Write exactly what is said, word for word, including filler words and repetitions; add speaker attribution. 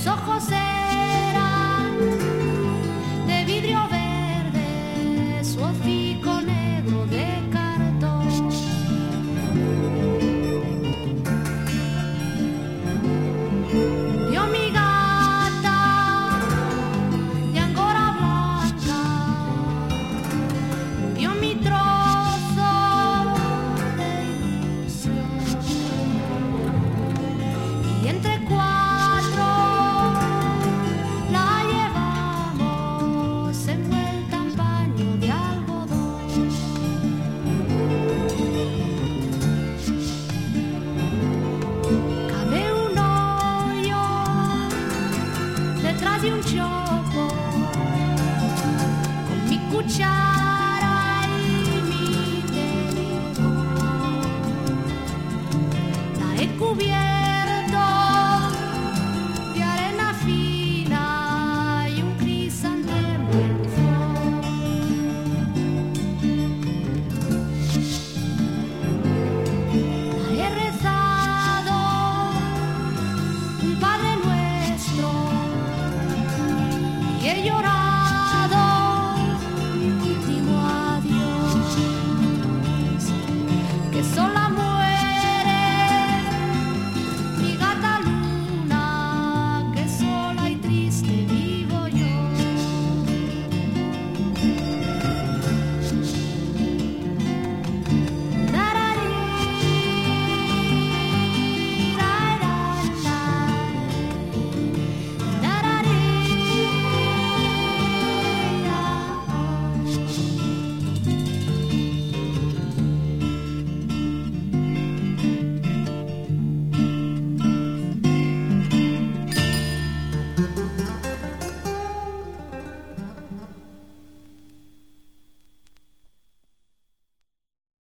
Speaker 1: ojos eran de vidrio verde, su hocico negro de cartón. Murió mi gata de angora blanca, murió mi trozo de ilusión, y entre cuatro la llevamos envuelta en paño de algodón. Cavé un hoyo detrás de un chopo con mi cuchara y mi tenedor. La he cubierto